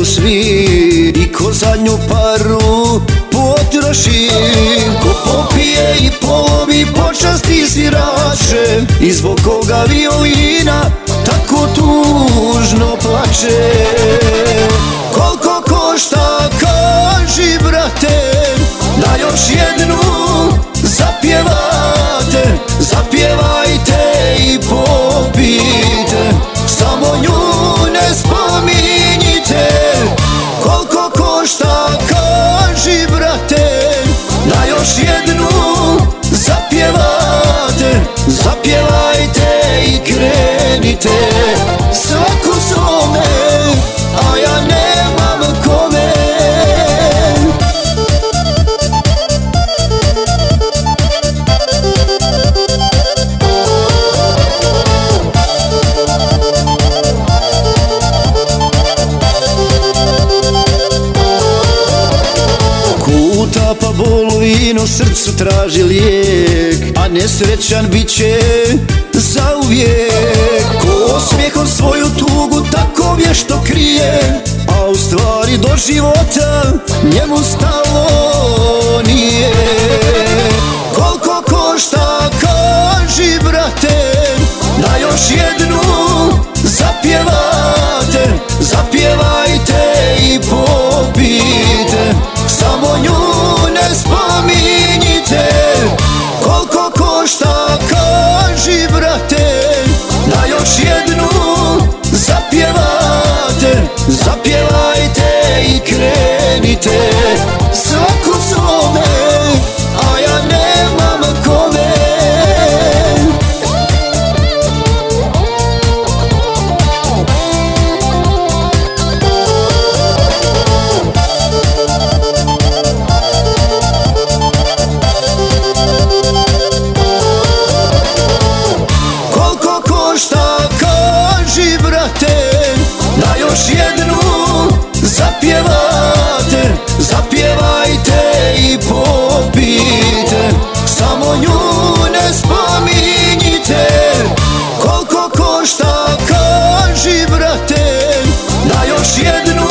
pevaju svi i ko zadnju paru potroši. Ko popije i polovi počasti svirače i zbog koga violina tako tužno plače. Koliko košta kaži brate da još jednu zapjevate, zapjevajte i popijte, samo nju ne spominjite. Koliko košta kaži brate da još jednu zapjevate, zapjevajte i krenite, svaku svome, a ja nemam kome. Kuta pa bolu i no srcu traži lijek, a nesrećan bit će zauvijek. Ko osmijehom svoju tugu tako vješto krije, a u stvari do života njemu stalo nije. Koliko košta kaži brate da još jednu zapjevate, zapjevajte i popijte, samo nju ne spominjite. Koliko košta kaži brate da još jednu zapjevate, zapjevajte i krenite, svaku svome, a ja nemam kome. Košta kaži brate da još jednu zapjevate, zapjevajte i popijte, samo nju ne spominjite. Koliko košta kaži brate da još jednu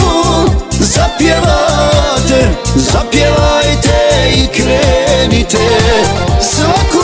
zapjevate, zapjevajte i krenite, svaku